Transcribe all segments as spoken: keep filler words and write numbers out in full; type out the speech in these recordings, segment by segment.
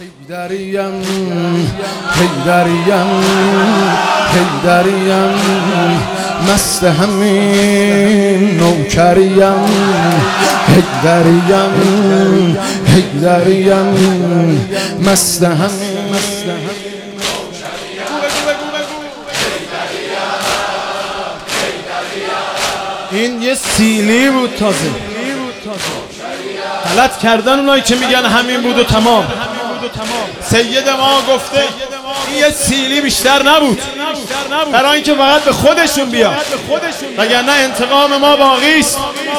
حیدریم حیدریم حیدریم مست همین نوکریم حیدریم حیدریم مست همین این یه سیلی بود تازه غلط کردن اونایی که میگن همین بود و تمام. سید ما گفته این یه سیلی بیشتر نبود برای اینکه فقط به خودشون بیاد، وگرنه انتقام ما باقی است.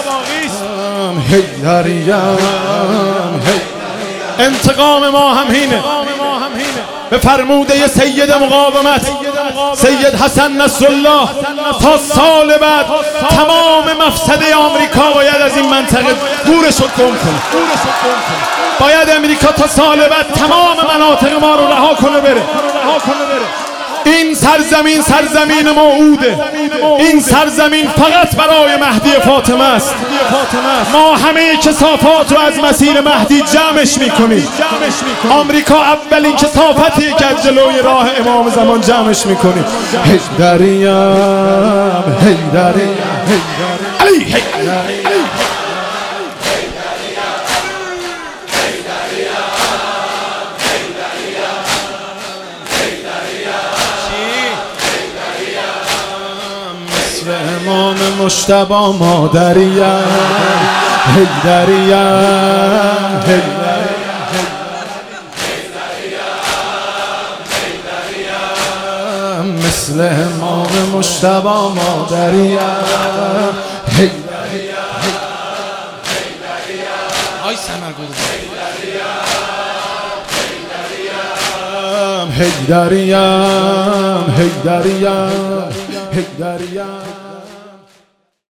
انتقام ما هم هینه به فرموده سید مقاومت سید حسن نصرالله. تا سال بعد تمام مفسده آمریکا باید از این منطقه دورش رو گم کنه. باید امریکا تا سال بعد تمام مناطق ما رو رها کنه بره. این سرزمین سرزمین موعوده. این سرزمین فقط برای مهدی فاطمه است. ما همه کثافات رو از مسیر مهدی جمعش میکنیم. آمریکا اولین کثافتی که از جلوی راه امام زمان جمعش میکنیم. حیدریم حیدریم علی حیدریم امام مجتبی مادریم حیدریم حیدریم مثل امام مجتبی مادریم حیدریم آی سمرگل حیدریم حیدریم حیدریم